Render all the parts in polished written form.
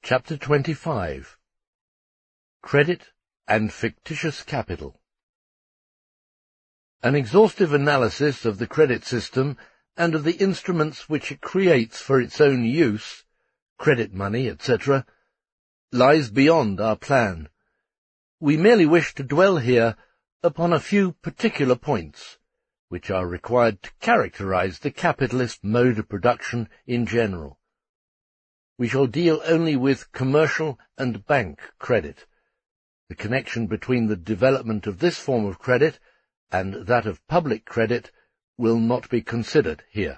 Chapter 25. Credit and Fictitious Capital. An exhaustive analysis of the credit system and of the instruments which it creates for its own use, credit money, etc., lies beyond our plan. We merely wish to dwell here upon a few particular points, which are required to characterize the capitalist mode of production in general. We shall deal only with commercial and bank credit. The connection between the development of this form of credit and that of public credit will not be considered here.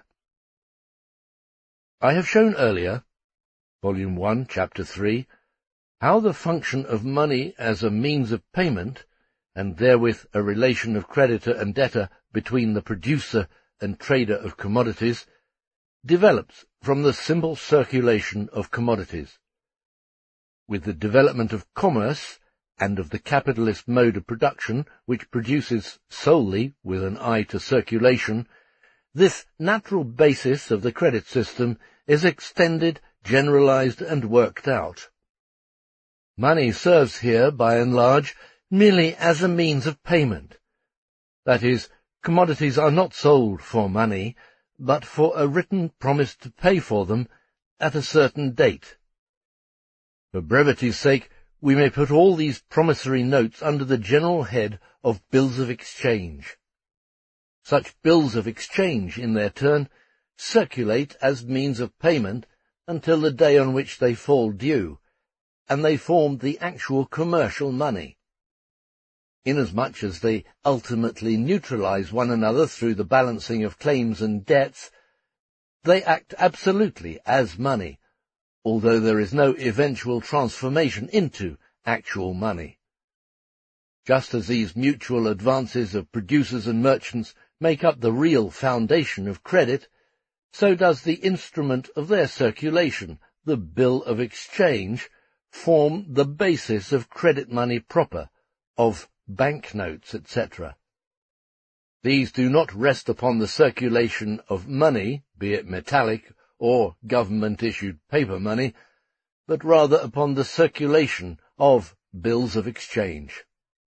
I have shown earlier, Volume 1, Chapter 3, how the function of money as a means of payment, and therewith a relation of creditor and debtor between the producer and trader of commodities, develops from the simple circulation of commodities. With the development of commerce and of the capitalist mode of production, which produces solely with an eye to circulation, this natural basis of the credit system is extended, generalized, and worked out. Money serves here, by and large, merely as a means of payment. That is, commodities are not sold for money, but for a written promise to pay for them at a certain date. For brevity's sake, we may put all these promissory notes under the general head of bills of exchange. Such bills of exchange, in their turn, circulate as means of payment until the day on which they fall due, and they form the actual commercial money. Inasmuch as they ultimately neutralize one another through the balancing of claims and debts, they act absolutely as money, although there is no eventual transformation into actual money. Just as these mutual advances of producers and merchants make up the real foundation of credit, so does the instrument of their circulation, the bill of exchange, form the basis of credit money proper, of banknotes, etc. These do not rest upon the circulation of money, be it metallic or government-issued paper money, but rather upon the circulation of bills of exchange.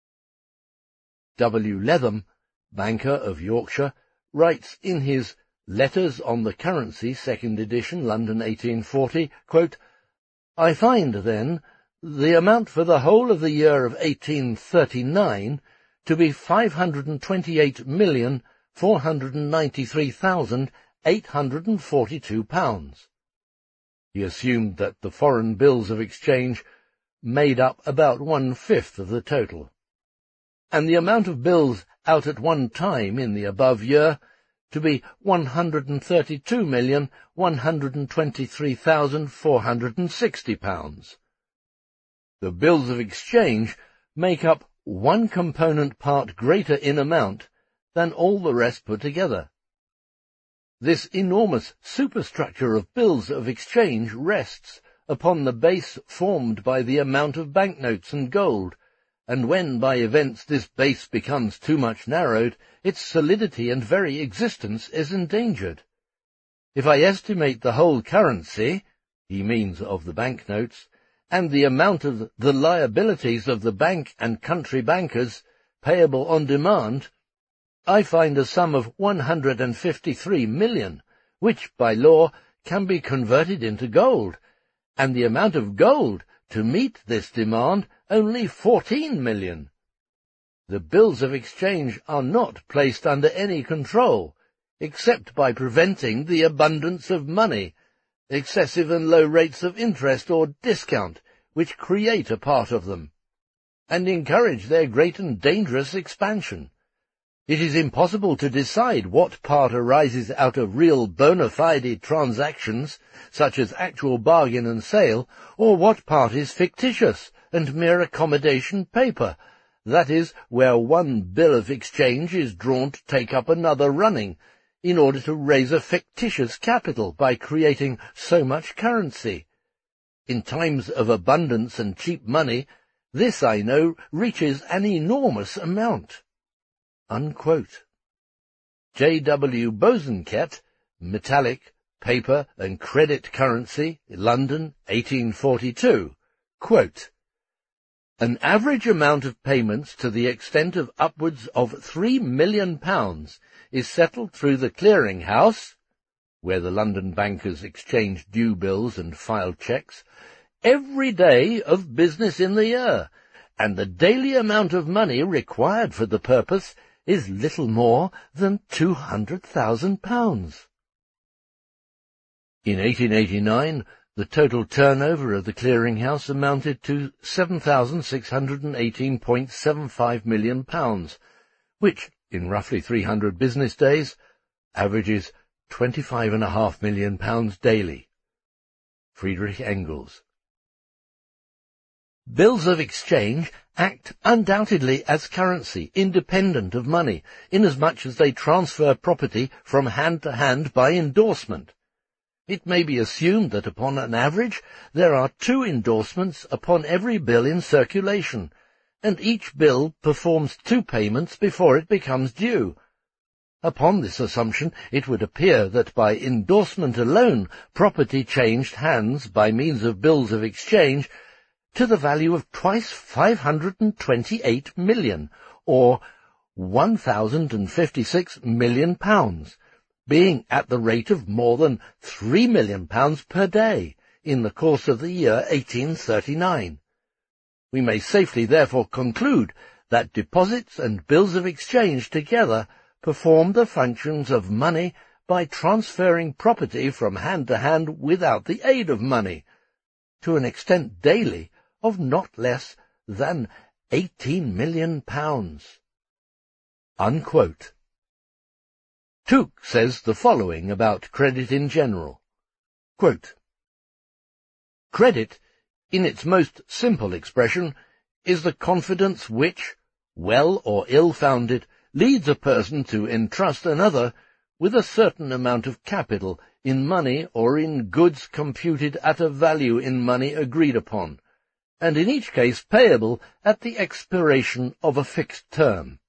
W. Letham, banker of Yorkshire, writes in his Letters on the Currency, 2nd edition, London, 1840, quote, "I find, then, the amount for the whole of the year of 1839 to be £528,493,842. He assumed that the foreign bills of exchange made up about 1/5 of the total, and the amount of bills out at one time in the above year to be £132,123,460. The bills of exchange make up one component part greater in amount than all the rest put together. This enormous superstructure of bills of exchange rests upon the base formed by the amount of banknotes and gold, and when by events this base becomes too much narrowed, its solidity and very existence is endangered. If I estimate the whole currency," he means of the banknotes, "and the amount of the liabilities of the bank and country bankers, payable on demand, I find a sum of 153 million, which, by law, can be converted into gold, and the amount of gold to meet this demand only 14 million. The bills of exchange are not placed under any control, except by preventing the abundance of money, excessive and low rates of interest or discount, which create a part of them, and encourage their great and dangerous expansion. It is impossible to decide what part arises out of real bona fide transactions, such as actual bargain and sale, or what part is fictitious and mere accommodation paper, that is, where one bill of exchange is drawn to take up another running, in order to raise a fictitious capital by creating so much currency. In times of abundance and cheap money, this, I know, reaches an enormous amount." Unquote. J. W. Bosanquet, Metallic, Paper and Credit Currency, London, 1842, quote, "An average amount of payments to the extent of upwards of £3 million is settled through the Clearing House," where the London bankers exchange due bills and file cheques, "every day of business in the year, and the daily amount of money required for the purpose is little more than £200,000. In 1889, the total turnover of the Clearing House amounted to £7,618.75 million, which, in roughly 300 business days, averages £25.5 million daily. Friedrich Engels. Bills of exchange act undoubtedly as currency, independent of money, inasmuch as they transfer property from hand to hand by endorsement. It may be assumed that upon an average there are 2 endorsements upon every bill in circulation, and each bill performs 2 payments before it becomes due. Upon this assumption, it would appear that by endorsement alone property changed hands by means of bills of exchange to the value of twice 528 million, or £1,056 million, being at the rate of more than £3 million per day in the course of the year 1839. We may safely therefore conclude that deposits and bills of exchange together perform the functions of money by transferring property from hand to hand without the aid of money, to an extent daily of not less than £18 million. Unquote. Tuke says the following about credit in general. Quote, "Credit, in its most simple expression, is the confidence which, well or ill-founded, leads a person to entrust another with a certain amount of capital in money or in goods computed at a value in money agreed upon, and in each case payable at the expiration of a fixed term.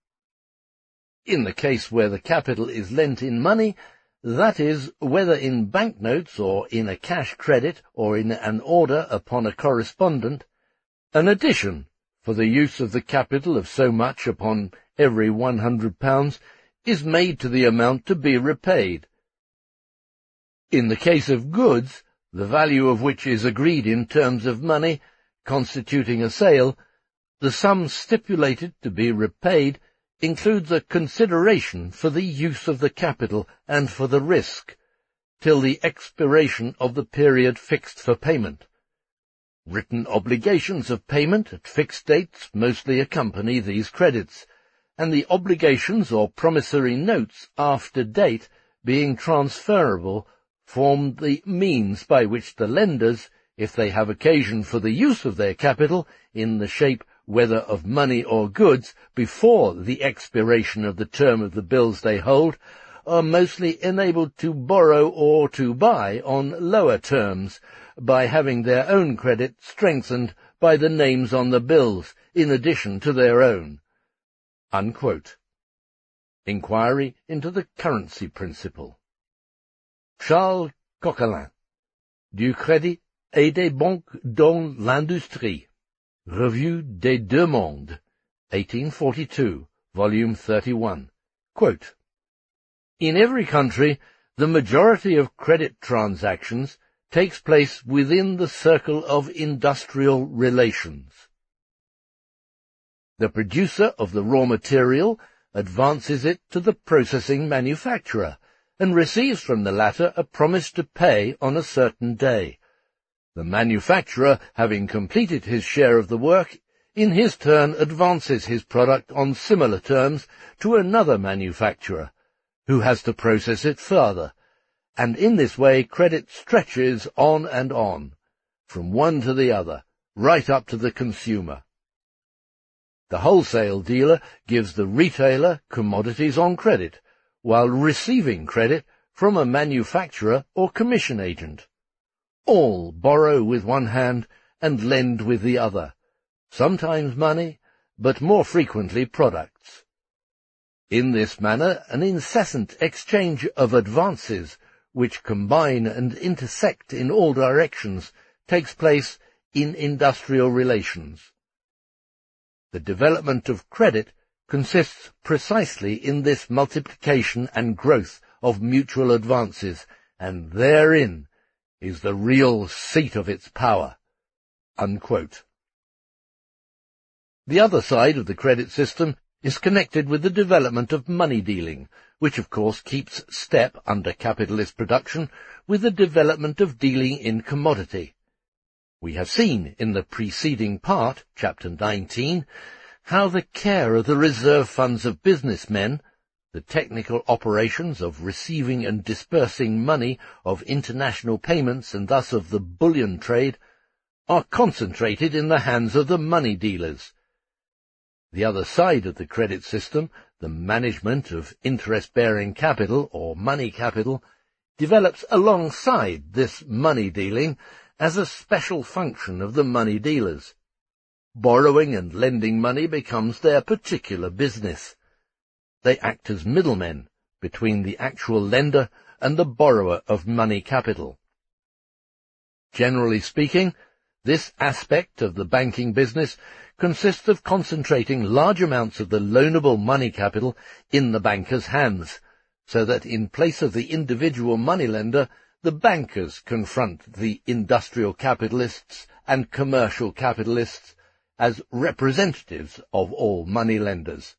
In the case where the capital is lent in money, that is, whether in banknotes or in a cash credit or in an order upon a correspondent, an addition for the use of the capital of so much upon every £100 is made to the amount to be repaid. In the case of goods, the value of which is agreed in terms of money, constituting a sale, the sum stipulated to be repaid includes a consideration for the use of the capital and for the risk, till the expiration of the period fixed for payment. Written obligations of payment at fixed dates mostly accompany these credits, and the obligations or promissory notes after date, being transferable, form the means by which the lenders, if they have occasion for the use of their capital, in the shape whether of money or goods, before the expiration of the term of the bills they hold, are mostly enabled to borrow or to buy on lower terms, by having their own credit strengthened by the names on the bills, in addition to their own." Unquote. Inquiry into the Currency Principle. Charles Coquelin, Du Crédit et des Banques dans l'Industrie, Revue des Deux Mondes, 1842, volume 31. Quote, "In every country, the majority of credit transactions takes place within the circle of industrial relations. The producer of the raw material advances it to the processing manufacturer, and receives from the latter a promise to pay on a certain day. The manufacturer, having completed his share of the work, in his turn advances his product on similar terms to another manufacturer, who has to process it further, and in this way credit stretches on and on, from one to the other, right up to the consumer. The wholesale dealer gives the retailer commodities on credit, while receiving credit from a manufacturer or commission agent. All borrow with one hand and lend with the other, sometimes money, but more frequently products. In this manner an incessant exchange of advances, which combine and intersect in all directions, takes place in industrial relations. The development of credit consists precisely in this multiplication and growth of mutual advances, and therein is the real seat of its power." Unquote. The other side of the credit system is connected with the development of money dealing, which of course keeps step under capitalist production with the development of dealing in commodity. We have seen in the preceding part, chapter 19, how the care of the reserve funds of businessmen, the technical operations of receiving and dispersing money, of international payments and thus of the bullion trade, are concentrated in the hands of the money dealers. The other side of the credit system, the management of interest-bearing capital or money capital, develops alongside this money dealing as a special function of the money dealers. Borrowing and lending money becomes their particular business. They act as middlemen between the actual lender and the borrower of money capital. Generally speaking, this aspect of the banking business consists of concentrating large amounts of the loanable money capital in the banker's hands, so that in place of the individual moneylender, the bankers confront the industrial capitalists and commercial capitalists as representatives of all moneylenders.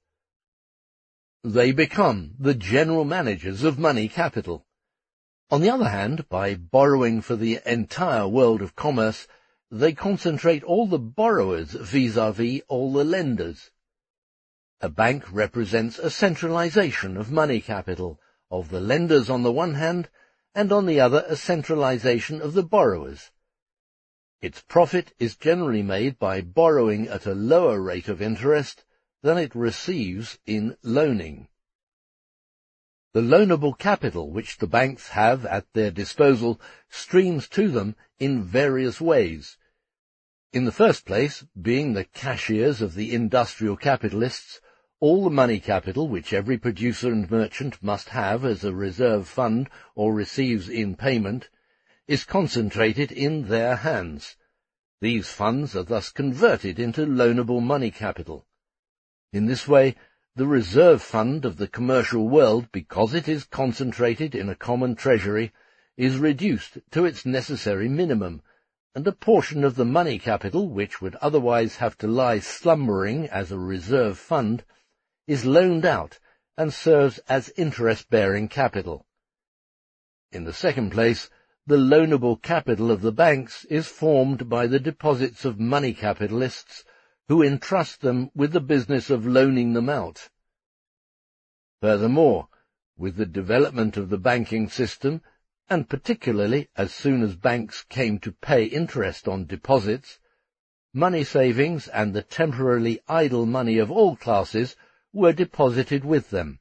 They become the general managers of money capital. On the other hand, by borrowing for the entire world of commerce, they concentrate all the borrowers vis-à-vis all the lenders. A bank represents a centralization of money capital, of the lenders on the one hand, and on the other a centralization of the borrowers. Its profit is generally made by borrowing at a lower rate of interest than it receives in loaning. The loanable capital which the banks have at their disposal streams to them in various ways. In the first place, being the cashiers of the industrial capitalists, all the money capital which every producer and merchant must have as a reserve fund or receives in payment is concentrated in their hands. These funds are thus converted into loanable money capital. In this way, the reserve fund of the commercial world, because it is concentrated in a common treasury, is reduced to its necessary minimum, and a portion of the money capital, which would otherwise have to lie slumbering as a reserve fund, is loaned out and serves as interest-bearing capital. In the second place, the loanable capital of the banks is formed by the deposits of money capitalists who entrust them with the business of loaning them out. Furthermore, with the development of the banking system, and particularly as soon as banks came to pay interest on deposits, money savings and the temporarily idle money of all classes were deposited with them.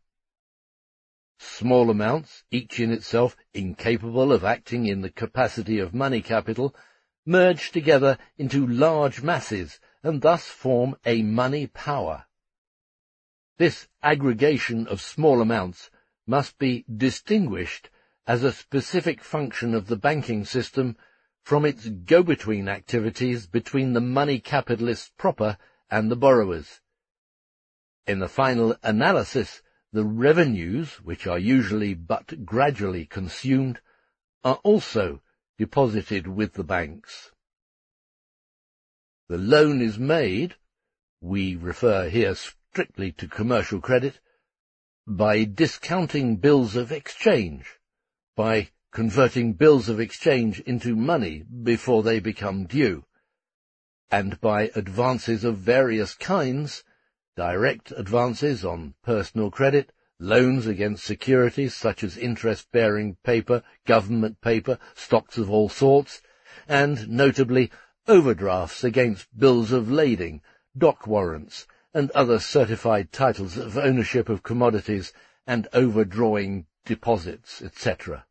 Small amounts, each in itself incapable of acting in the capacity of money capital, merge together into large masses and thus form a money power. This aggregation of small amounts must be distinguished as a specific function of the banking system from its go-between activities between the money capitalists proper and the borrowers. In the final analysis, the revenues, which are usually but gradually consumed, are also deposited with the banks. The loan is made, we refer here strictly to commercial credit, by discounting bills of exchange, by converting bills of exchange into money before they become due, and by advances of various kinds, direct advances on personal credit, loans against securities such as interest-bearing paper, government paper, stocks of all sorts, and, notably, overdrafts against bills of lading, dock warrants, and other certified titles of ownership of commodities and overdrawing deposits, etc.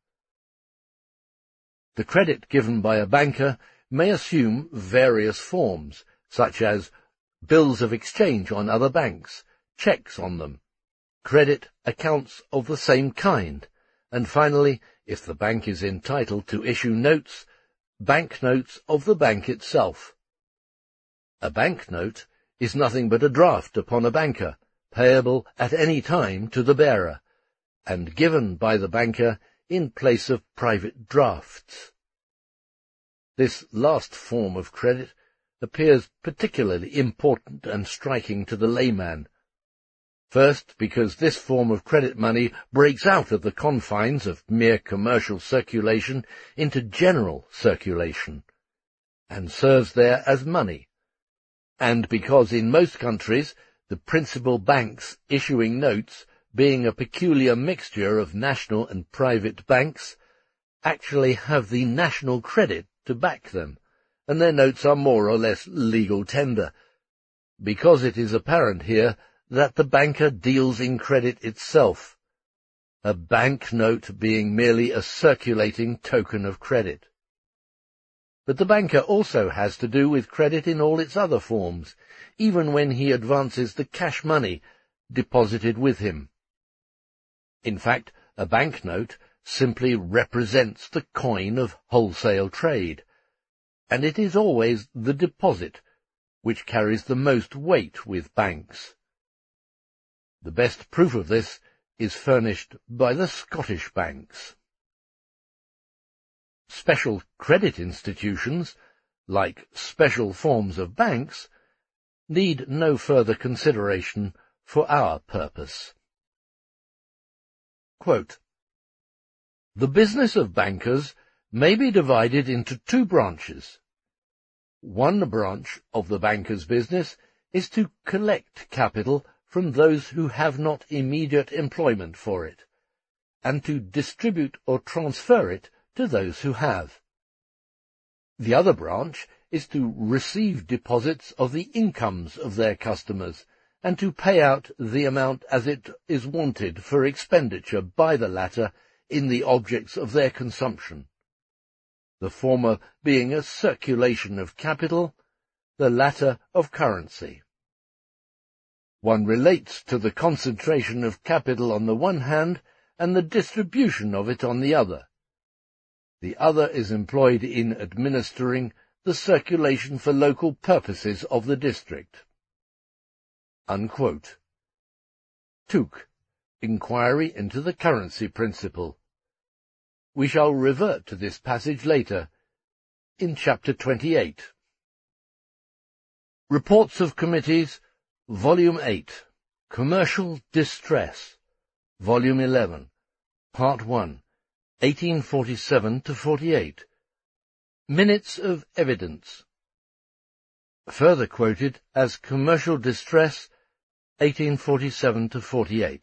The credit given by a banker may assume various forms, such as bills of exchange on other banks, cheques on them, credit accounts of the same kind, and finally, if the bank is entitled to issue notes, banknotes of the bank itself. A banknote is nothing but a draft upon a banker, payable at any time to the bearer, and given by the banker in place of private drafts. This last form of credit appears particularly important and striking to the layman. First, because this form of credit money breaks out of the confines of mere commercial circulation into general circulation, and serves there as money, and because in most countries the principal banks issuing notes, being a peculiar mixture of national and private banks, actually have the national credit to back them, and their notes are more or less legal tender, because it is apparent here that the banker deals in credit itself, a banknote being merely a circulating token of credit. But the banker also has to do with credit in all its other forms, even when he advances the cash money deposited with him. In fact, a banknote simply represents the coin of wholesale trade, and it is always the deposit which carries the most weight with banks. The best proof of this is furnished by the Scottish banks. Special credit institutions, like special forms of banks, need no further consideration for our purpose. Quote, "The business of bankers may be divided into two branches. One branch of the banker's business is to collect capital from those who have not immediate employment for it, and to distribute or transfer it to those who have. The other branch is to receive deposits of the incomes of their customers, and to pay out the amount as it is wanted for expenditure by the latter in the objects of their consumption, the former being a circulation of capital, the latter of currency. One relates to the concentration of capital on the one hand, and the distribution of it on the other. The other is employed in administering the circulation for local purposes of the district." Unquote. Tuke, Inquiry into the Currency Principle. We shall revert to this passage later, in Chapter 28. Reports of Committees, Volume 8, Commercial Distress, Volume 11, Part 1, 1847-48. Minutes of Evidence. Further quoted as Commercial Distress, 1847-48.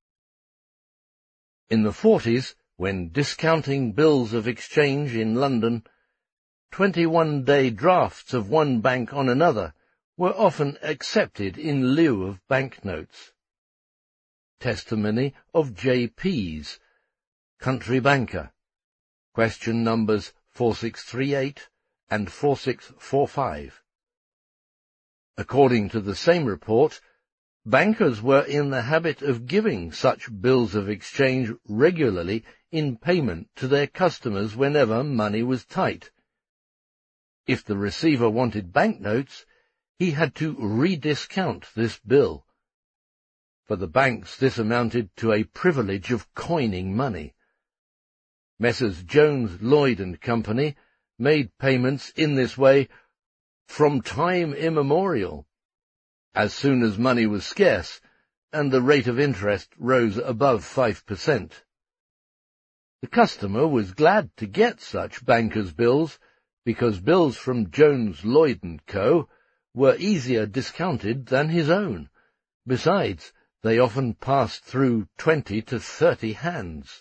In the 40s, when discounting bills of exchange in London, 21-day drafts of one bank on another were often accepted in lieu of banknotes. Testimony of J. Pease, country banker. Question numbers 4638 and 4645. According to the same report, bankers were in the habit of giving such bills of exchange regularly in payment to their customers whenever money was tight. If the receiver wanted banknotes, he had to rediscount this bill. For the banks this amounted to a privilege of coining money. Messrs. Jones, Lloyd and Company made payments in this way from time immemorial, as soon as money was scarce, and the rate of interest rose above 5%. The customer was glad to get such bankers' bills, because bills from Jones, Lloyd and Co. were easier discounted than his own. Besides, they often passed through 20 to 30 hands.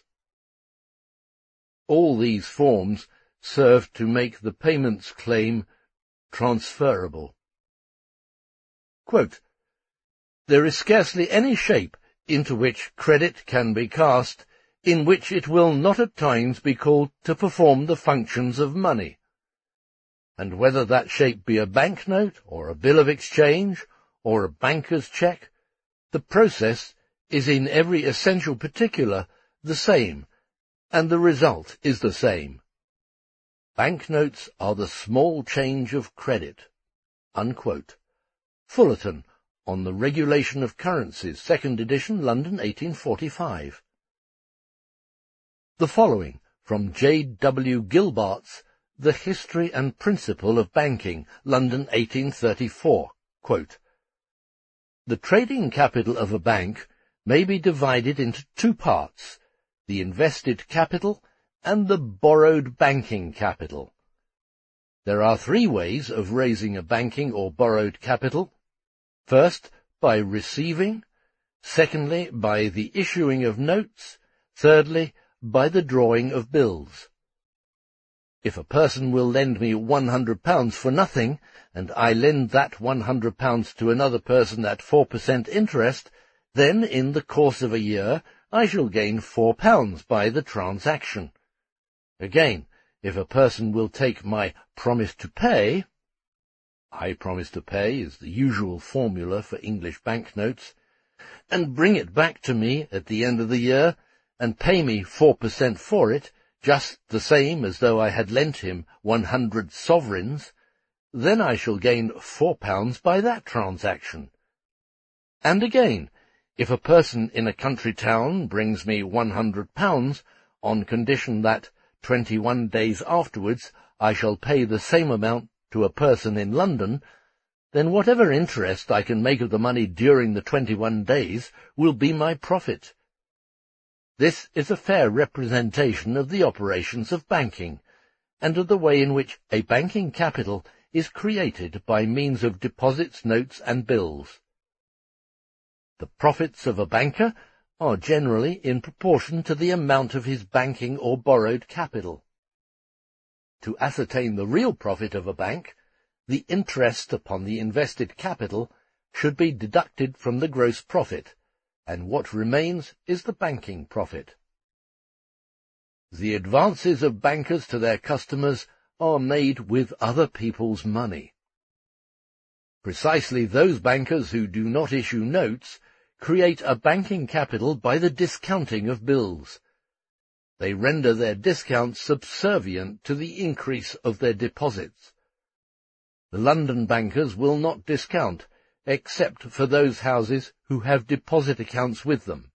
All these forms served to make the payments claim transferable. Quote, "There is scarcely any shape into which credit can be cast in which it will not at times be called to perform the functions of money. And whether that shape be a banknote, or a bill of exchange, or a banker's cheque, the process is in every essential particular the same, and the result is the same. Banknotes are the small change of credit." Unquote. Fullerton, On the Regulation of Currencies, 2nd edition, London, 1845. The following, from J. W. Gilbart's The History and Principle of Banking, London, 1834, quote, "The trading capital of a bank may be divided into two parts, the invested capital and the borrowed banking capital. There are three ways of raising a banking or borrowed capital. First, by receiving; secondly, by the issuing of notes; thirdly, by the drawing of bills. If a person will lend me £100 for nothing, and I lend that £100 to another person at 4% interest, then in the course of a year I shall gain £4 by the transaction. Again, if a person will take my promise to pay— I promise to pay is the usual formula for English banknotes— and bring it back to me at the end of the year, and pay me 4% for it, just the same as though I had lent him 100 sovereigns, then I shall gain £4 by that transaction. And again, if a person in a country town brings me £100 on condition that 21 days afterwards I shall pay the same amount to a person in London, then whatever interest I can make of the money during the 21 days will be my profit. This is a fair representation of the operations of banking, and of the way in which a banking capital is created by means of deposits, notes, and bills. The profits of a banker are generally in proportion to the amount of his banking or borrowed capital. To ascertain the real profit of a bank, the interest upon the invested capital should be deducted from the gross profit, and what remains is the banking profit. The advances of bankers to their customers are made with other people's money. Precisely those bankers who do not issue notes create a banking capital by the discounting of bills. They render their discounts subservient to the increase of their deposits. The London bankers will not discount, except for those houses who have deposit accounts with them.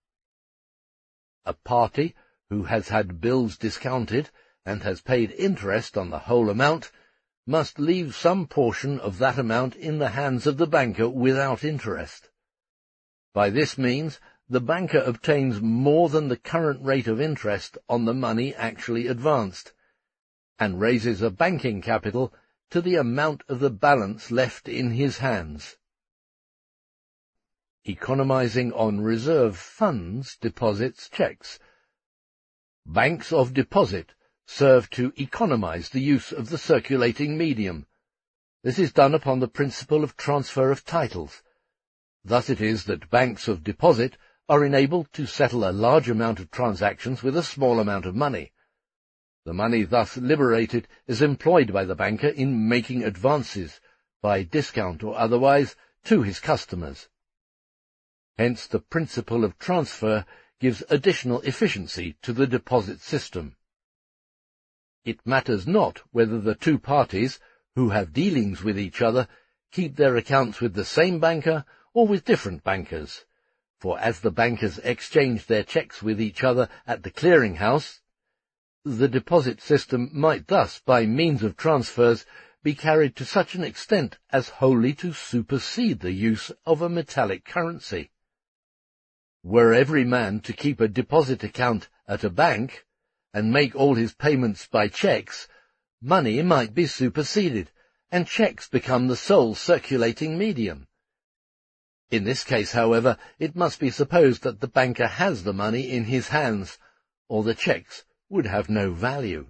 A party who has had bills discounted and has paid interest on the whole amount must leave some portion of that amount in the hands of the banker without interest. By this means, the banker obtains more than the current rate of interest on the money actually advanced, and raises a banking capital to the amount of the balance left in his hands. Economizing on reserve funds, deposits, checks. Banks of deposit serve to economize the use of the circulating medium. This is done upon the principle of transfer of titles. Thus it is that banks of deposit are enabled to settle a large amount of transactions with a small amount of money. The money thus liberated is employed by the banker in making advances, by discount or otherwise, to his customers. Hence the principle of transfer gives additional efficiency to the deposit system. It matters not whether the two parties, who have dealings with each other, keep their accounts with the same banker or with different bankers, for as the bankers exchange their cheques with each other at the clearing-house, the deposit system might thus, by means of transfers, be carried to such an extent as wholly to supersede the use of a metallic currency. Were every man to keep a deposit account at a bank, and make all his payments by cheques, money might be superseded, and cheques become the sole circulating medium. In this case, however, it must be supposed that the banker has the money in his hands, or the cheques would have no value.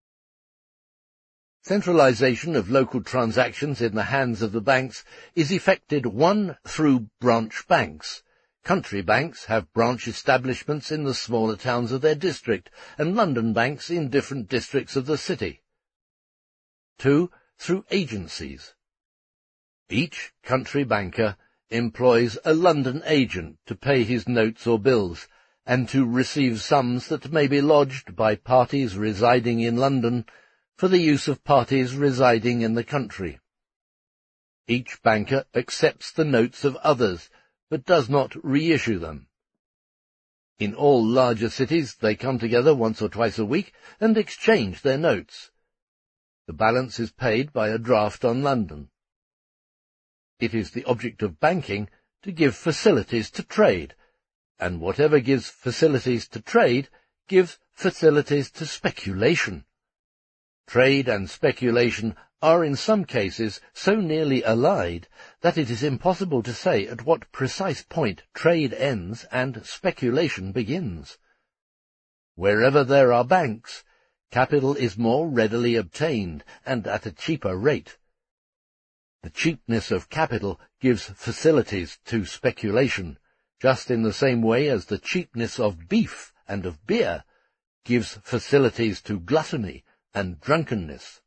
Centralization of local transactions in the hands of the banks is effected, 1, through branch banks. Country banks have branch establishments in the smaller towns of their district, and London banks in different districts of the city. 2, through agencies. Each country banker employs a London agent to pay his notes or bills, and to receive sums that may be lodged by parties residing in London for the use of parties residing in the country. Each banker accepts the notes of others, but does not reissue them. In all larger cities they come together once or twice a week and exchange their notes. The balance is paid by a draft on London. It is the object of banking to give facilities to trade, and whatever gives facilities to trade gives facilities to speculation. Trade and speculation are in some cases so nearly allied that it is impossible to say at what precise point trade ends and speculation begins. Wherever there are banks, capital is more readily obtained and at a cheaper rate. The cheapness of capital gives facilities to speculation, just in the same way as the cheapness of beef and of beer gives facilities to gluttony and drunkenness.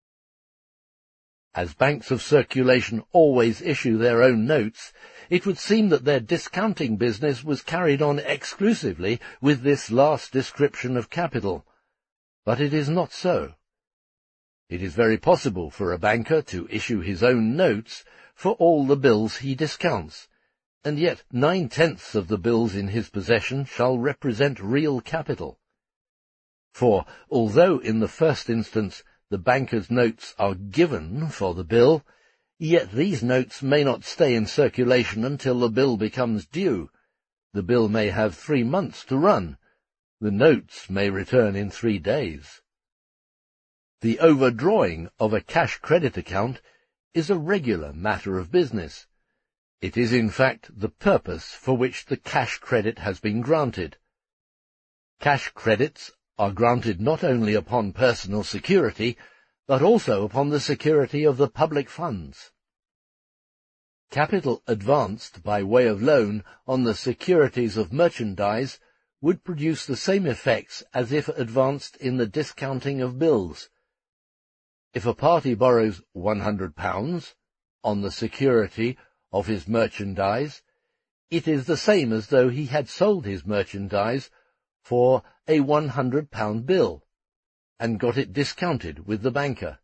As banks of circulation always issue their own notes, it would seem that their discounting business was carried on exclusively with this last description of capital. But it is not so. It is very possible for a banker to issue his own notes for all the bills he discounts, and yet 9/10 of the bills in his possession shall represent real capital. For, although in the first instance the banker's notes are given for the bill, yet these notes may not stay in circulation until the bill becomes due. The bill may have 3 months to run. The notes may return in 3 days. The overdrawing of a cash credit account is a regular matter of business. It is in fact the purpose for which the cash credit has been granted. Cash credits are granted not only upon personal security, but also upon the security of the public funds. Capital advanced by way of loan on the securities of merchandise would produce the same effects as if advanced in the discounting of bills. If a party borrows £100 on the security of his merchandise, it is the same as though he had sold his merchandise for a £100 bill, and got it discounted with the banker.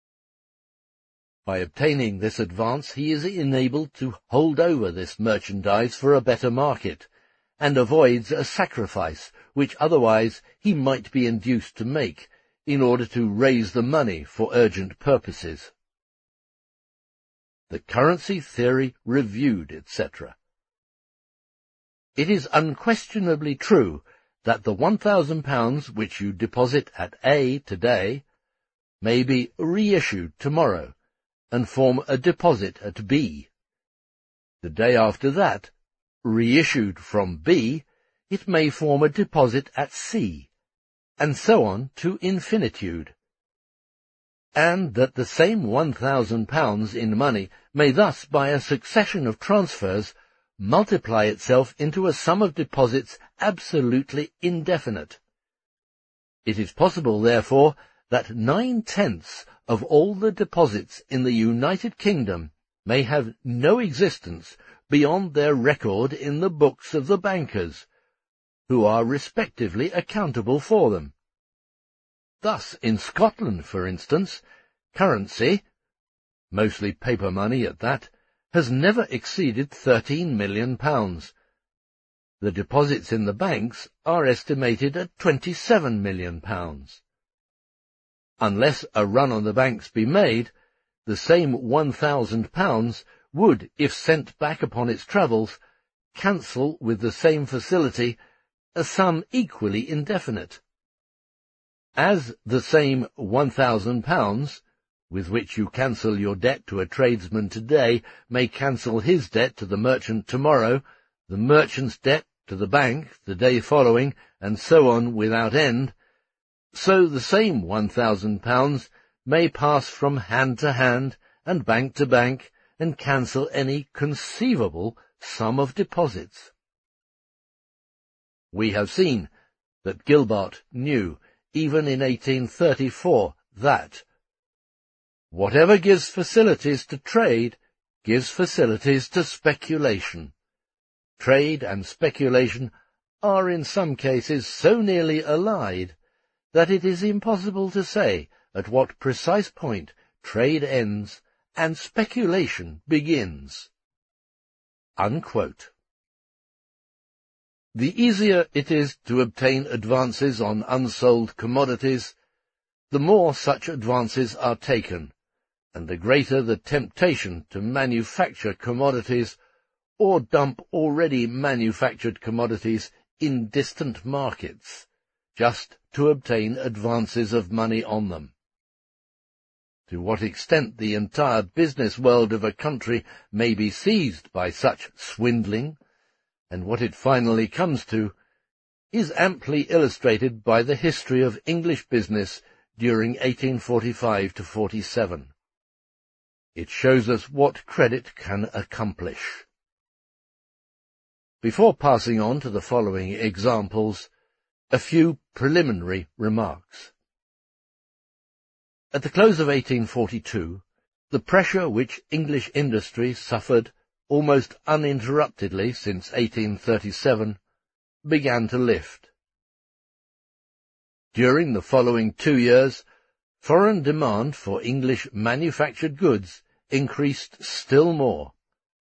By obtaining this advance he is enabled to hold over this merchandise for a better market, and avoids a sacrifice which otherwise he might be induced to make, in order to raise the money for urgent purposes. The Currency Theory Reviewed, etc. It is unquestionably true that the £1,000 which you deposit at A today may be reissued tomorrow, and form a deposit at B. The day after that, reissued from B, it may form a deposit at C, and so on to infinitude. And that the same £1,000 in money may thus, by a succession of transfers, multiply itself into a sum of deposits absolutely indefinite. It is possible, therefore, that 9/10 of all the deposits in the United Kingdom may have no existence beyond their record in the books of the bankers, who are respectively accountable for them. Thus, in Scotland, for instance, currency, mostly paper money at that, has never exceeded £13 million. The deposits in the banks are estimated at £27 million. Unless a run on the banks be made, the same £1,000 would, if sent back upon its travels, cancel with the same facility a sum equally indefinite. As the same £1,000, with which you cancel your debt to a tradesman today, may cancel his debt to the merchant tomorrow, the merchant's debt to the bank the day following, and so on without end, so the same £1,000 may pass from hand to hand and bank to bank, and cancel any conceivable sum of deposits. We have seen that Gilbart knew, even in 1834, that whatever gives facilities to trade gives facilities to speculation. Trade and speculation are in some cases so nearly allied that it is impossible to say at what precise point trade ends and speculation begins." Unquote. The easier it is to obtain advances on unsold commodities, the more such advances are taken, and the greater the temptation to manufacture commodities or dump already manufactured commodities in distant markets, just to obtain advances of money on them. To what extent the entire business world of a country may be seized by such swindling, and what it finally comes to, is amply illustrated by the history of English business during 1845 to 47. It shows us what credit can accomplish. Before passing on to the following examples, a few preliminary remarks. At the close of 1842, the pressure which English industry suffered almost uninterruptedly since 1837 began to lift. During the following 2 years, foreign demand for English manufactured goods increased still more.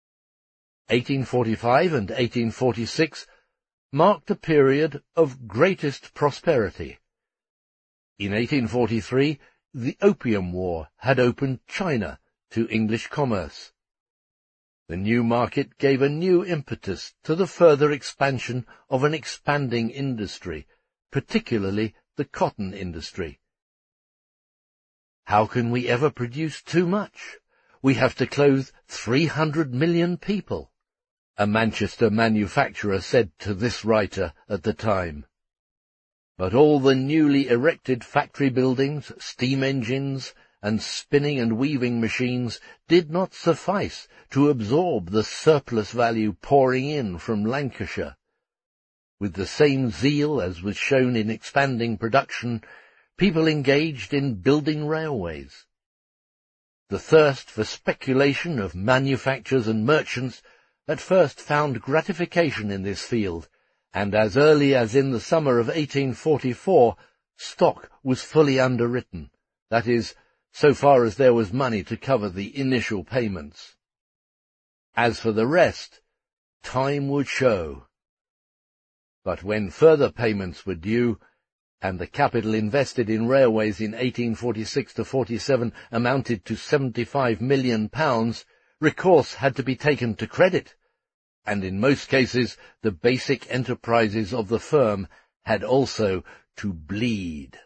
1845 and 1846 marked a period of greatest prosperity. In 1843, the Opium War had opened China to English commerce. The new market gave a new impetus to the further expansion of an expanding industry, particularly the cotton industry. How can we ever produce too much? We have to clothe 300 million people, a Manchester manufacturer said to this writer at the time. But all the newly erected factory buildings, steam engines, and spinning and weaving machines did not suffice to absorb the surplus value pouring in from Lancashire. With the same zeal as was shown in expanding production, people engaged in building railways. The thirst for speculation of manufacturers and merchants at first found gratification in this field, and as early as in the summer of 1844, stock was fully underwritten, that is, so far as there was money to cover the initial payments. As for the rest, time would show. But when further payments were due, and the capital invested in railways in 1846 to 47 amounted to £75 million, recourse had to be taken to credit, and in most cases the basic enterprises of the firm had also to bleed.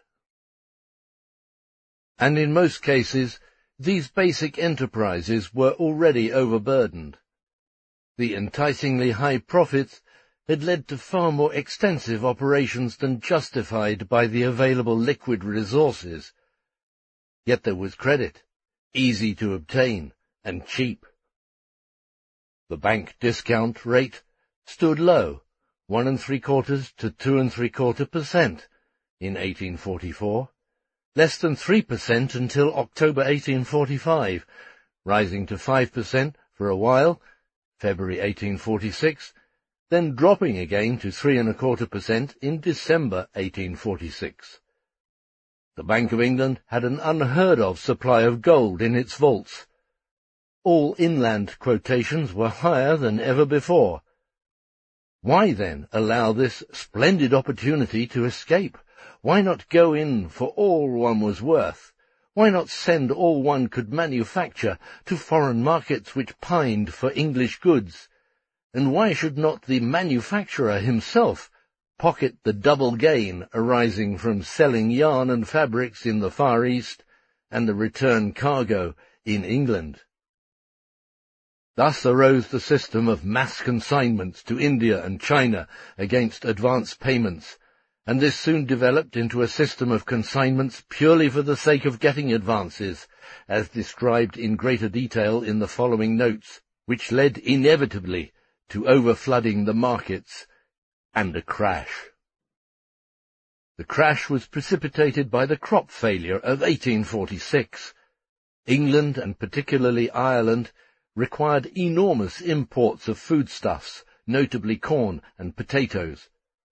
And in most cases these basic enterprises were already overburdened. The enticingly high profits had led to far more extensive operations than justified by the available liquid resources. Yet there was credit, easy to obtain and cheap. The bank discount rate stood low, 1 3/4 to 2 3/4% in 1844, less than 3% until October 1845, rising to 5% for a while, February 1846, then dropping again to 3 1/4% in December 1846. The Bank of England had an unheard-of supply of gold in its vaults. All inland quotations were higher than ever before. Why, then, allow this splendid opportunity to escape? Why not go in for all one was worth? Why not send all one could manufacture to foreign markets which pined for English goods? And why should not the manufacturer himself pocket the double gain arising from selling yarn and fabrics in the Far East and the return cargo in England? Thus arose the system of mass consignments to India and China against advance payments, and this soon developed into a system of consignments purely for the sake of getting advances, as described in greater detail in the following notes, which led inevitably to overflooding the markets and a crash. The crash was precipitated by the crop failure of 1846. England, and particularly Ireland, required enormous imports of foodstuffs, notably corn and potatoes.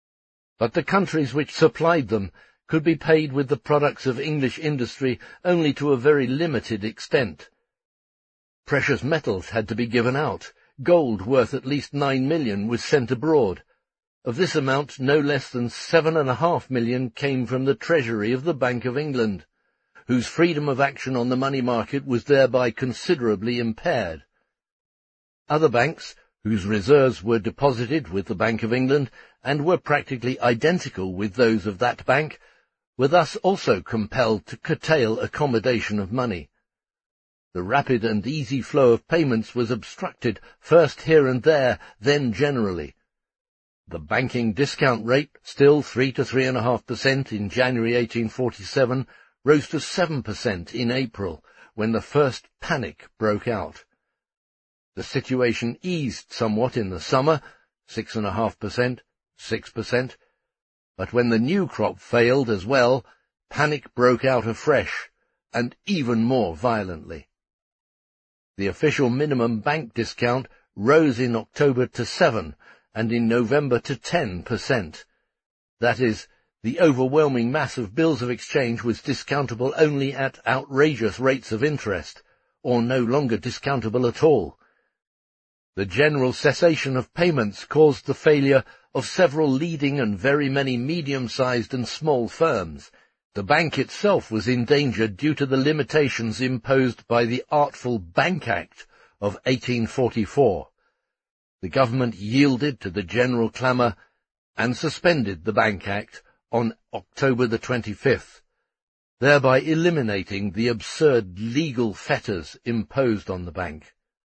but the countries which supplied them could be paid with the products of English industry only to a very limited extent. Precious metals had to be given out. Gold worth at least 9 million was sent abroad. Of this amount, no less than 7.5 million came from the treasury of the Bank of England, whose freedom of action on the money market was thereby considerably impaired. Other banks, whose reserves were deposited with the Bank of England and were practically identical with those of that bank, were thus also compelled to curtail accommodation of money. The rapid and easy flow of payments was obstructed, first here and there, then generally. The banking discount rate, still 3 to 3.5% in January 1847, rose to 7% in April, when the first panic broke out. The situation eased somewhat in the summer, 6.5%, 6%, but when the new crop failed as well, panic broke out afresh, and even more violently. The official minimum bank discount rose in October to 7%, and in November to 10%. That is, the overwhelming mass of bills of exchange was discountable only at outrageous rates of interest, or no longer discountable at all. The general cessation of payments caused the failure of several leading and very many medium-sized and small firms. The bank itself was in danger due to the limitations imposed by the Artful Bank Act of 1844. The government yielded to the general clamour and suspended the Bank Act on October the 25th, thereby eliminating the absurd legal fetters imposed on the bank.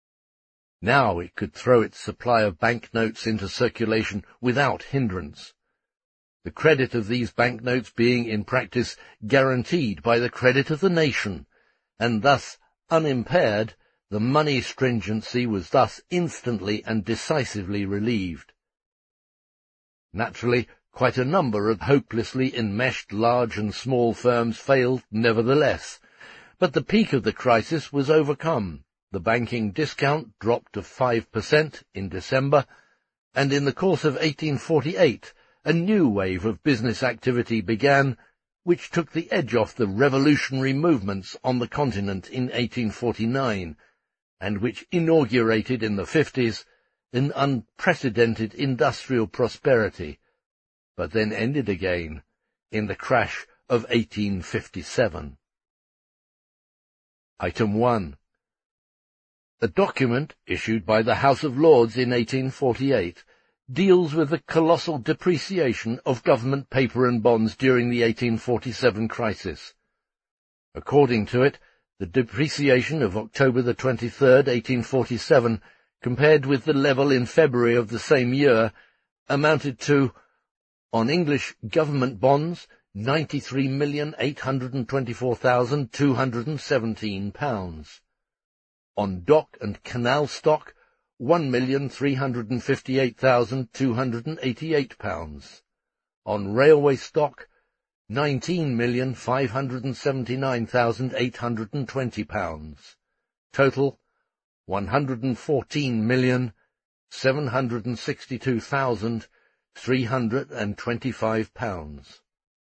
Now it could throw its supply of banknotes into circulation without hindrance, the credit of these banknotes being in practice guaranteed by the credit of the nation, and thus unimpaired. The money stringency was thus instantly and decisively relieved. Naturally, quite a number of hopelessly enmeshed large and small firms failed nevertheless, but the peak of the crisis was overcome. The banking discount dropped to 5% in December, and in the course of 1848 a new wave of business activity began, which took the edge off the revolutionary movements on the continent in 1849, and which inaugurated in the 50s an unprecedented industrial prosperity, but then ended again in the crash of 1857. Item 1. A document issued by the House of Lords in 1848 deals with the colossal depreciation of government paper and bonds during the 1847 crisis. According to it, the depreciation of October the 23rd, 1847, compared with the level in February of the same year, amounted to, on English government bonds, £93,824,217. On dock and canal stock, £1,358,288. On railway stock, £19,579,820. Total, £114,762,325.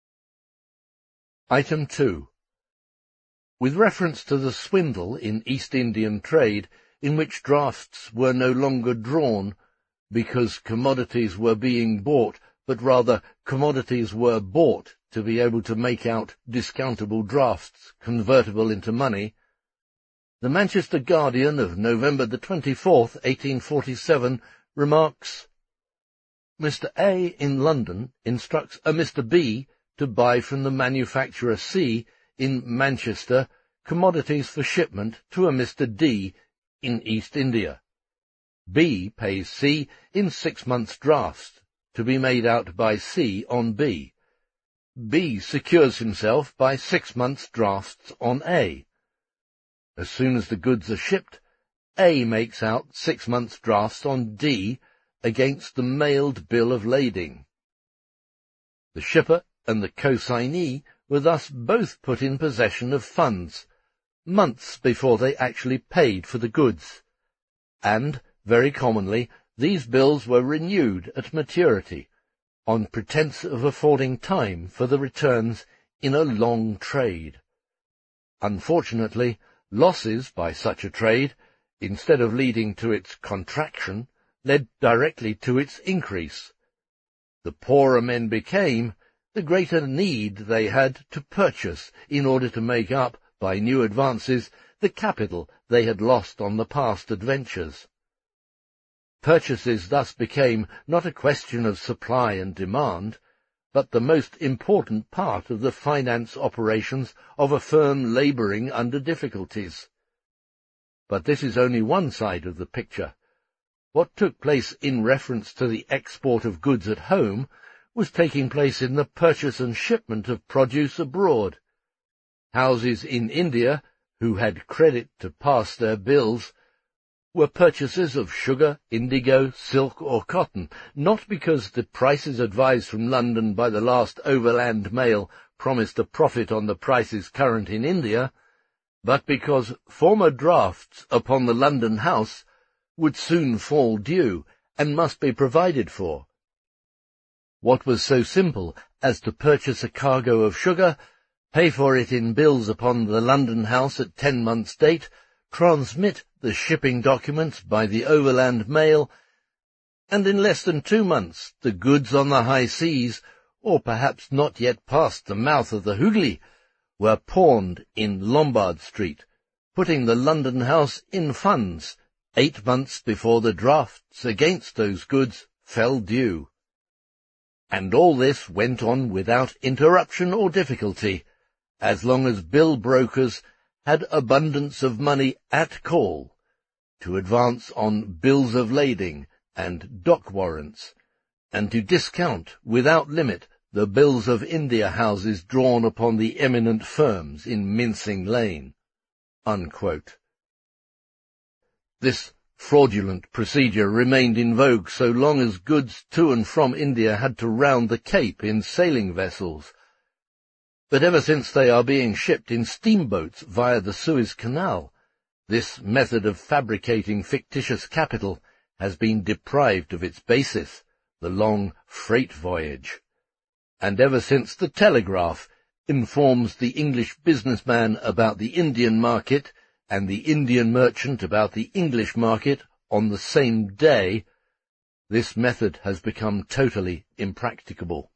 Item 2. With reference to the swindle in East Indian trade, in which drafts were no longer drawn because commodities were being bought, but rather commodities were bought to be able to make out discountable drafts convertible into money, the Manchester Guardian of November the 24th, 1847, remarks, Mr. A in London instructs a Mr. B to buy from the manufacturer C in Manchester commodities for shipment to a Mr. D in East India. B pays C in 6 months' drafts, to be made out by C on B. B secures himself by 6 months' drafts on A. As soon as the goods are shipped, A makes out 6 months' drafts on D against the mailed bill of lading. The shipper and the consignee were thus both put in possession of funds, months before they actually paid for the goods, and, very commonly, these bills were renewed at maturity, on pretence of affording time for the returns in a long trade. Unfortunately, losses by such a trade, instead of leading to its contraction, led directly to its increase. The poorer men became, the greater need they had to purchase in order to make up, by new advances, the capital they had lost on the past adventures. Purchases thus became not a question of supply and demand, but the most important part of the finance operations of a firm labouring under difficulties. But this is only one side of the picture. What took place in reference to the export of goods at home was taking place in the purchase and shipment of produce abroad. Houses in India, who had credit to pass their bills, were purchasers of sugar, indigo, silk, or cotton, not because the prices advised from London by the last overland mail promised a profit on the prices current in India, but because former drafts upon the London house would soon fall due, and must be provided for. What was so simple as to purchase a cargo of sugar, pay for it in bills upon the London house at 10 months' date, transmit the shipping documents by the overland mail, and in less than 2 months the goods on the high seas, or perhaps not yet past the mouth of the Hooghly, were pawned in Lombard Street, putting the London house in funds 8 months before the drafts against those goods fell due. And all this went on without interruption or difficulty, as long as bill brokers had abundance of money at call to advance on bills of lading and dock warrants, and to discount without limit the bills of India houses drawn upon the eminent firms in Mincing Lane." Unquote. This fraudulent procedure remained in vogue so long as goods to and from India had to round the Cape in sailing vessels. But ever since they are being shipped in steamboats via the Suez Canal, this method of fabricating fictitious capital has been deprived of its basis, the long freight voyage. And ever since the telegraph informs the English businessman about the Indian market, and the Indian merchant about the English market on the same day, this method has become totally impracticable.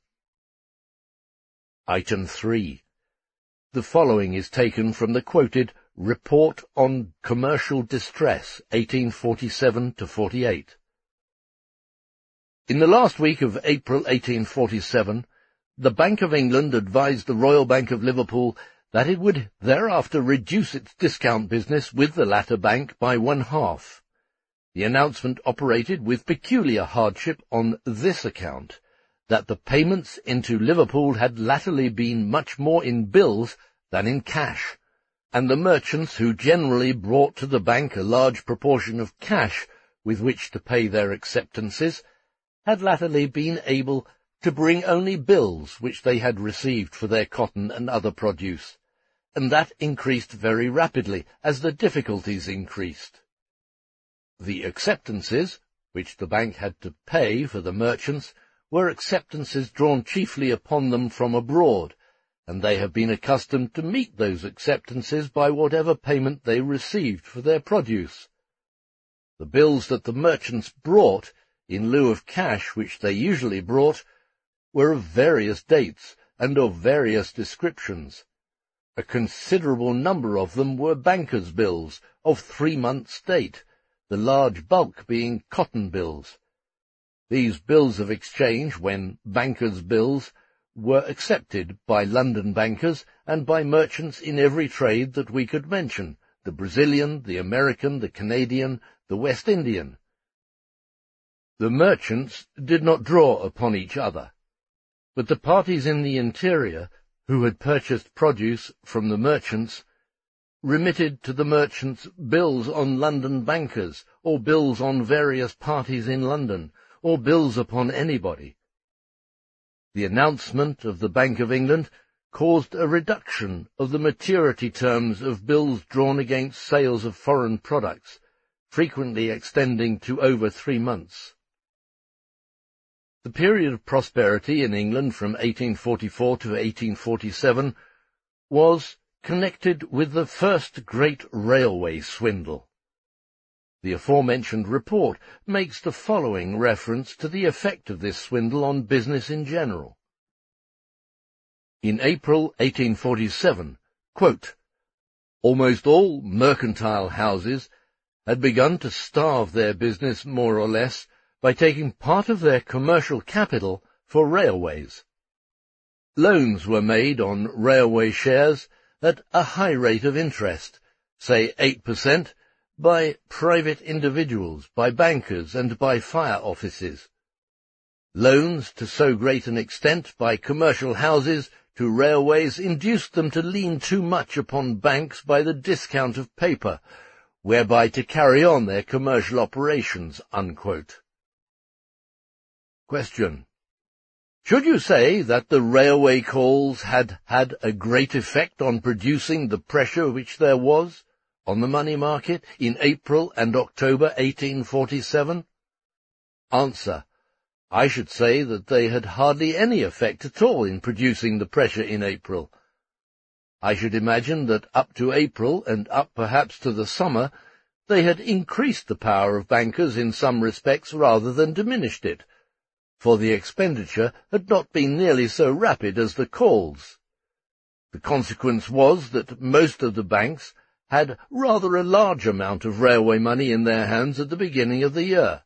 Item 3. The following is taken from the quoted Report on Commercial Distress, 1847-48. In the last week of April 1847, the Bank of England advised the Royal Bank of Liverpool that it would thereafter reduce its discount business with the latter bank by 1/2. The announcement operated with peculiar hardship on this account, that the payments into Liverpool had latterly been much more in bills than in cash, and the merchants who generally brought to the bank a large proportion of cash with which to pay their acceptances had latterly been able to bring only bills which they had received for their cotton and other produce, and that increased very rapidly as the difficulties increased. The acceptances, which the bank had to pay for the merchants, were acceptances drawn chiefly upon them from abroad, and they have been accustomed to meet those acceptances by whatever payment they received for their produce. The bills that the merchants brought, in lieu of cash which they usually brought, were of various dates and of various descriptions. A considerable number of them were bankers' bills of 3 months' date, the large bulk being cotton bills. These bills of exchange, when bankers' bills, were accepted by London bankers and by merchants in every trade that we could mention, the Brazilian, the American, the Canadian, the West Indian. The merchants did not draw upon each other, but the parties in the interior, who had purchased produce from the merchants, remitted to the merchants bills on London bankers, or bills on various parties in London, or bills upon anybody. The announcement of the Bank of England caused a reduction of the maturity terms of bills drawn against sales of foreign products, frequently extending to over 3 months. The period of prosperity in England from 1844 to 1847 was connected with the first great railway swindle. The aforementioned report makes the following reference to the effect of this swindle on business in general. In April 1847, quote, almost all mercantile houses had begun to starve their business more or less by taking part of their commercial capital for railways. Loans were made on railway shares at a high rate of interest, say 8%, by private individuals, by bankers, and by fire offices. Loans to so great an extent by commercial houses to railways induced them to lean too much upon banks by the discount of paper, whereby to carry on their commercial operations, unquote. Question. Should you say that the railway calls had had a great effect on producing the pressure which there was on the money market in April and October 1847? Answer. I should say that they had hardly any effect at all in producing the pressure in April. I should imagine that up to April, and up perhaps to the summer, they had increased the power of bankers in some respects rather than diminished it, for the expenditure had not been nearly so rapid as the calls. The consequence was that most of the banks had rather a large amount of railway money in their hands at the beginning of the year.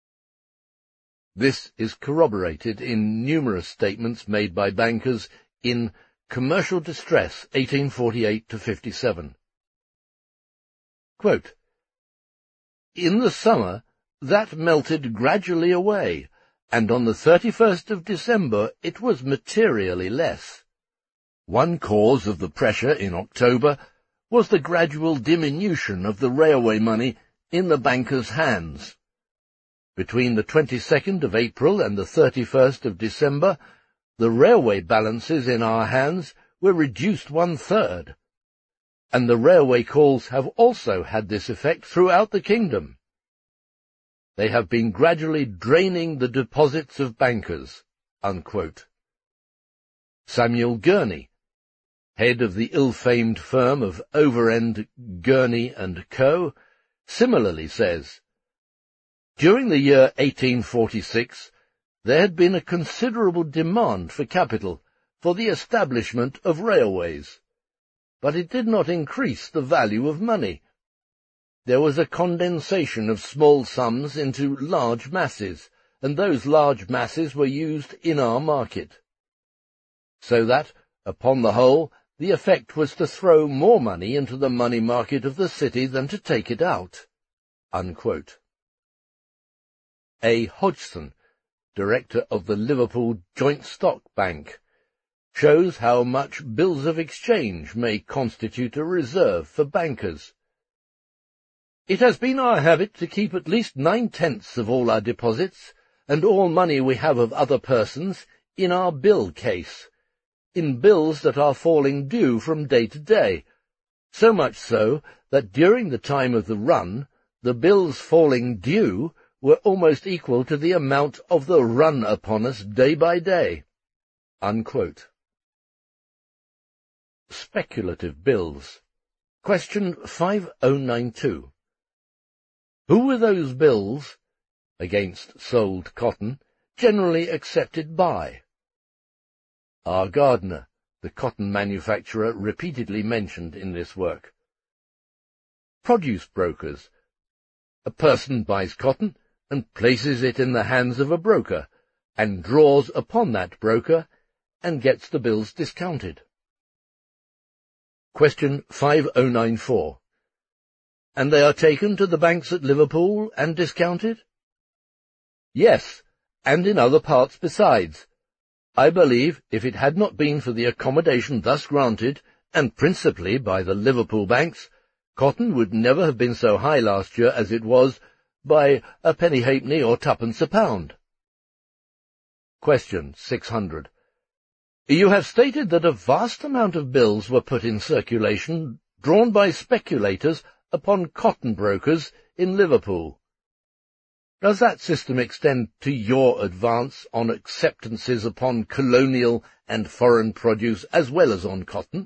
This is corroborated in numerous statements made by bankers in Commercial Distress, 1848-57. Quote, in the summer, that melted gradually away, and on the 31st of December it was materially less. One cause of the pressure in October was the gradual diminution of the railway money in the bankers' hands. Between the 22nd of April and the 31st of December, the railway balances in our hands were reduced 1/3, and the railway calls have also had this effect throughout the kingdom. They have been gradually draining the deposits of bankers, unquote. Samuel Gurney, head of the ill-famed firm of Overend, Gurney & Co., similarly says, during the year 1846, there had been a considerable demand for capital for the establishment of railways, but it did not increase the value of money. There was a condensation of small sums into large masses, and those large masses were used in our market. So that, upon the whole, the effect was to throw more money into the money market of the city than to take it out, unquote. A. Hodgson, director of the Liverpool Joint Stock Bank, shows how much bills of exchange may constitute a reserve for bankers. It has been our habit to keep at least 9/10 of all our deposits, and all money we have of other persons, in our bill case, in bills that are falling due from day to day, so much so that during the time of the run, the bills falling due were almost equal to the amount of the run upon us day by day, unquote. Speculative bills. Question 5092. Who were those bills, against sold cotton, generally accepted by? R. Gardner, the cotton manufacturer repeatedly mentioned in this work. Produce brokers. A person buys cotton and places it in the hands of a broker, and draws upon that broker, and gets the bills discounted. Question 5094. And they are taken to the banks at Liverpool and discounted? Yes, and in other parts besides. I believe if it had not been for the accommodation thus granted, and principally by the Liverpool banks, cotton would never have been so high last year as it was, by a penny halfpenny or 2d. a pound. Question 600. You have stated that a vast amount of bills were put in circulation, drawn by speculators upon cotton brokers in Liverpool. Does that system extend to your advance on acceptances upon colonial and foreign produce as well as on cotton?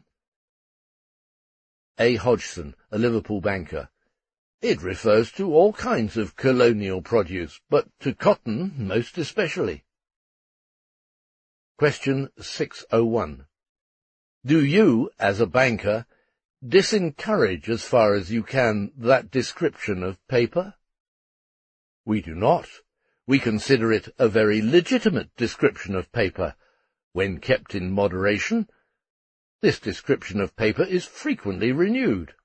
A. Hodgson, a Liverpool banker. It refers to all kinds of colonial produce, but to cotton most especially. Question 601. Do you, as a banker, disencourage as far as you can that description of paper? We do not. We consider it a very legitimate description of paper, when kept in moderation. This description of paper is frequently renewed.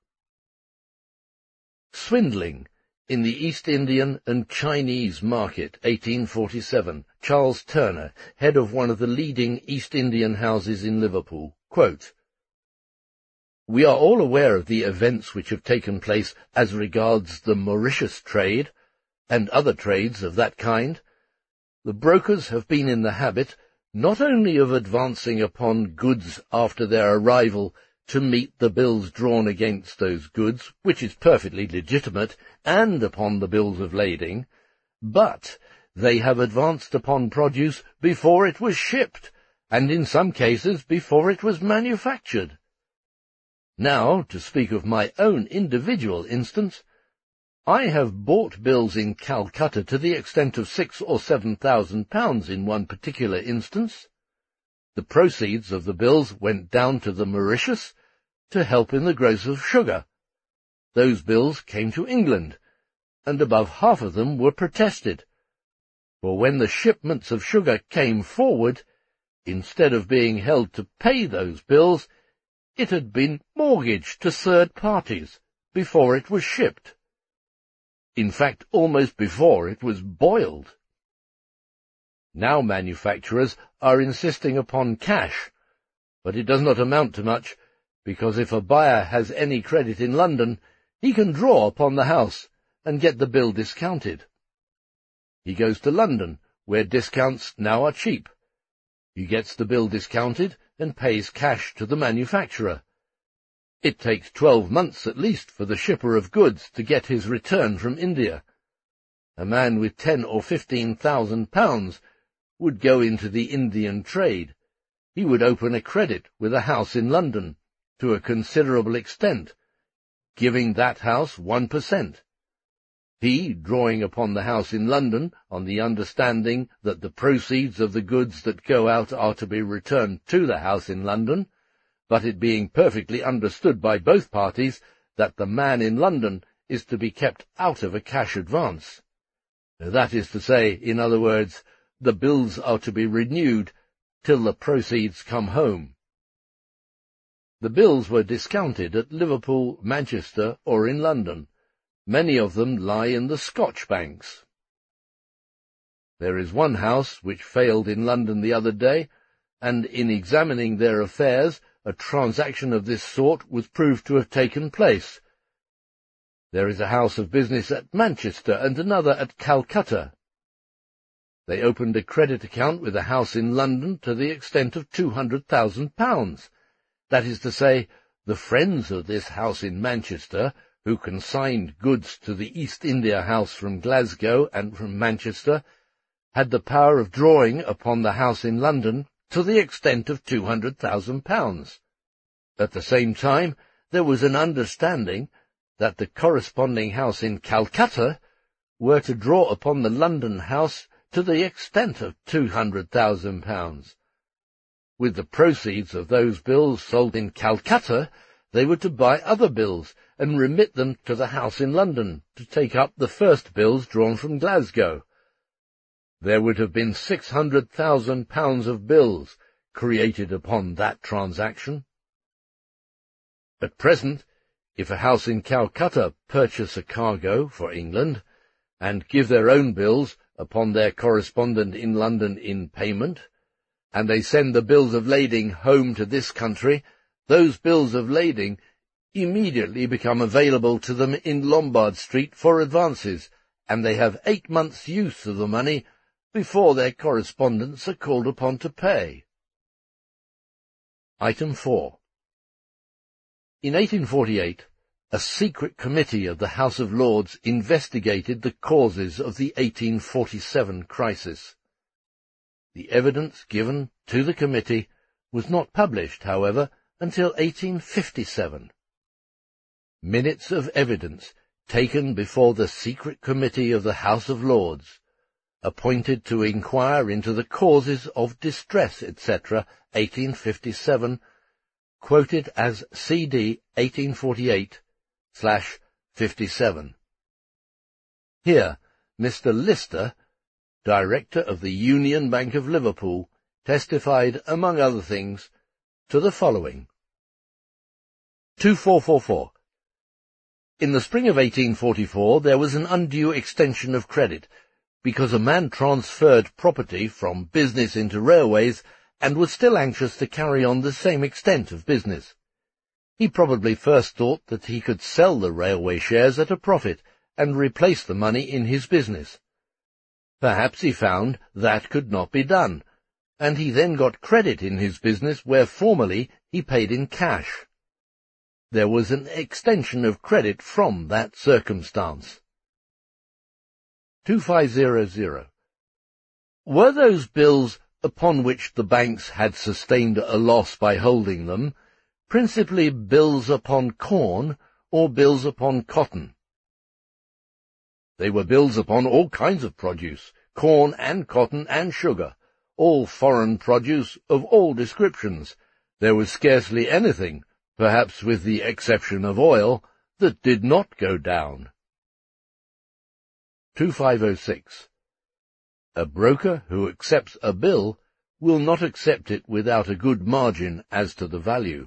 Swindling in the East Indian and Chinese Market, 1847. Charles Turner, head of one of the leading East Indian houses in Liverpool, quote, "We are all aware of the events which have taken place as regards the Mauritius trade, and other trades of that kind. The brokers have been in the habit not only of advancing upon goods after their arrival to meet the bills drawn against those goods, which is perfectly legitimate, and upon the bills of lading, but they have advanced upon produce before it was shipped, and in some cases before it was manufactured. Now, to speak of my own individual instance, I have bought bills in Calcutta to the extent of £6,000 or £7,000 in one particular instance. The proceeds of the bills went down to the Mauritius to help in the growth of sugar. Those bills came to England, and above half of them were protested, for when the shipments of sugar came forward, instead of being held to pay those bills, it had been mortgaged to third parties before it was shipped. In fact, almost before it was boiled. Now manufacturers are insisting upon cash, but it does not amount to much, because if a buyer has any credit in London, he can draw upon the house and get the bill discounted. He goes to London, where discounts now are cheap. He gets the bill discounted and pays cash to the manufacturer. It takes 12 months at least for the shipper of goods to get his return from India. A man with £10,000 or £15,000 would go into the Indian trade. He would open a credit with a house in London, to a considerable extent, giving that house 1%. He, drawing upon the house in London on the understanding that the proceeds of the goods that go out are to be returned to the house in London, but it being perfectly understood by both parties that the man in London is to be kept out of a cash advance. That is to say, in other words, the bills are to be renewed till the proceeds come home. The bills were discounted at Liverpool, Manchester, or in London. Many of them lie in the Scotch banks. There is one house which failed in London the other day, and in examining their affairs, a transaction of this sort was proved to have taken place. There is a house of business at Manchester and another at Calcutta. They opened a credit account with a house in London to the extent of £200,000. That is to say, the friends of this house in Manchester, who consigned goods to the East India House from Glasgow and from Manchester, had the power of drawing upon the house in London to the extent of £200,000. At the same time, there was an understanding that the corresponding house in Calcutta were to draw upon the London house to the extent of £200,000. With the proceeds of those bills sold in Calcutta, they were to buy other bills and remit them to the house in London to take up the first bills drawn from Glasgow. There would have been £600,000 of bills created upon that transaction. At present, if a house in Calcutta purchase a cargo for England, and give their own bills upon their correspondent in London in payment, and they send the bills of lading home to this country, those bills of lading immediately become available to them in Lombard Street for advances, and they have 8 months' use of the money before their correspondents are called upon to pay. Item 4. In 1848, a secret committee of the House of Lords investigated the causes of the 1847 crisis. The evidence given to the committee was not published, however, until 1857. Minutes of evidence taken before the secret committee of the House of Lords, appointed to inquire into the causes of distress, etc., 1857, quoted as CD 1848/57. Here, Mr. Lister, Director of the Union Bank of Liverpool, testified, among other things, to the following. 2444. In the spring of 1844 there was an undue extension of credit, because a man transferred property from business into railways and was still anxious to carry on the same extent of business. He probably first thought that he could sell the railway shares at a profit and replace the money in his business. Perhaps he found that could not be done, and he then got credit in his business where formerly he paid in cash. There was an extension of credit from that circumstance. 2500. Were those bills upon which the banks had sustained a loss by holding them principally bills upon corn or bills upon cotton? They were bills upon all kinds of produce, corn and cotton and sugar, all foreign produce of all descriptions. There was scarcely anything, perhaps with the exception of oil, that did not go down. 2506. A broker who accepts a bill will not accept it without a good margin as to the value.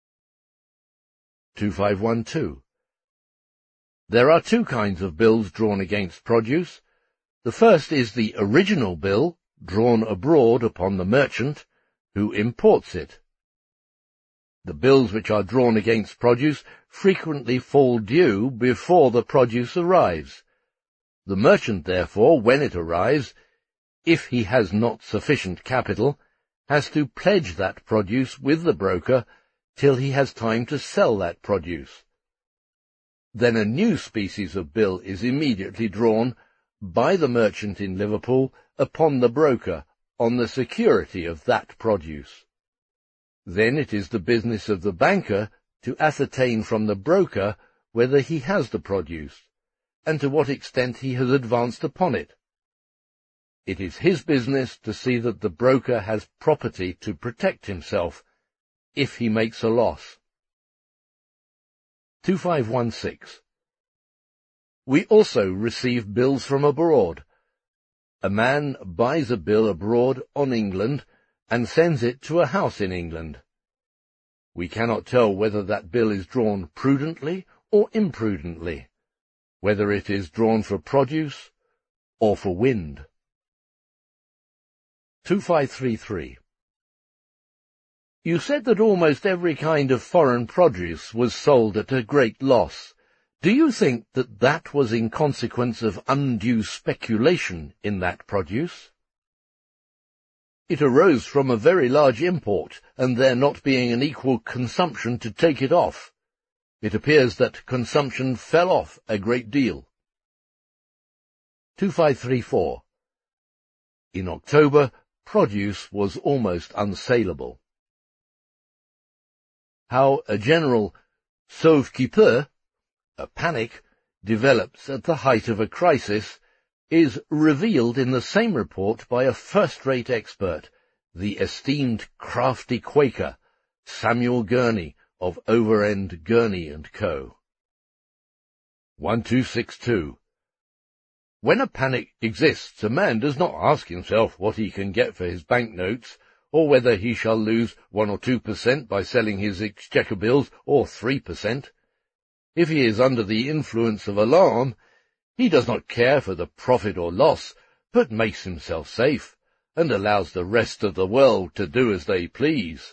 2512. There are two kinds of bills drawn against produce. The first is the original bill, drawn abroad upon the merchant, who imports it. The bills which are drawn against produce frequently fall due before the produce arrives. The merchant, therefore, when it arrives, if he has not sufficient capital, has to pledge that produce with the broker till he has time to sell that produce. Then a new species of bill is immediately drawn by the merchant in Liverpool upon the broker on the security of that produce. Then it is the business of the banker to ascertain from the broker whether he has the produce, and to what extent he has advanced upon it. It is his business to see that the broker has property to protect himself if he makes a loss. 2516. We also receive bills from abroad. A man buys a bill abroad on England and sends it to a house in England. We cannot tell whether that bill is drawn prudently or imprudently, whether it is drawn for produce or for wind. 2533. You said that almost every kind of foreign produce was sold at a great loss. Do you think that that was in consequence of undue speculation in that produce? It arose from a very large import, and there not being an equal consumption to take it off. It appears that consumption fell off a great deal. 2534. In October, produce was almost unsaleable. How a general sauve-qui-peut, a panic, develops at the height of a crisis is revealed in the same report by a first-rate expert, the esteemed crafty Quaker, Samuel Gurney, of Overend, Gurney & Co. 1262. When a panic exists, a man does not ask himself what he can get for his banknotes, or whether he shall lose 1 or 2% by selling his exchequer bills, or 3%. If he is under the influence of alarm, he does not care for the profit or loss, but makes himself safe, and allows the rest of the world to do as they please.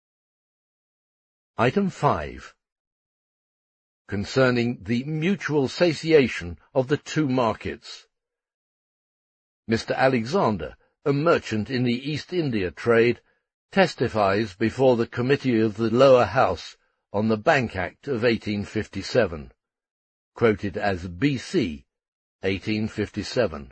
Item 5. Concerning the mutual satiation of the two markets. Mr. Alexander, a merchant in the East India trade, testifies before the Committee of the Lower House on the Bank Act of 1857, quoted as BC 1857.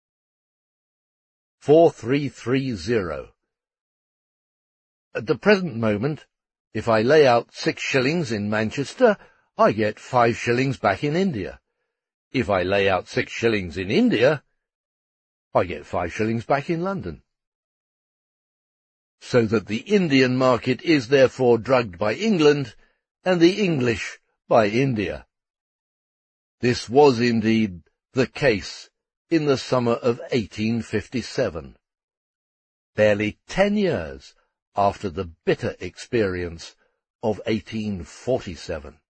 4330. At the present moment, if I lay out 6 shillings in Manchester, I get 5 shillings back in India. If I lay out 6 shillings in India, I get 5 shillings back in London. So that the Indian market is therefore drugged by England, and the English by India. This was indeed the case in the summer of 1857, barely 10 years after the bitter experience of 1847.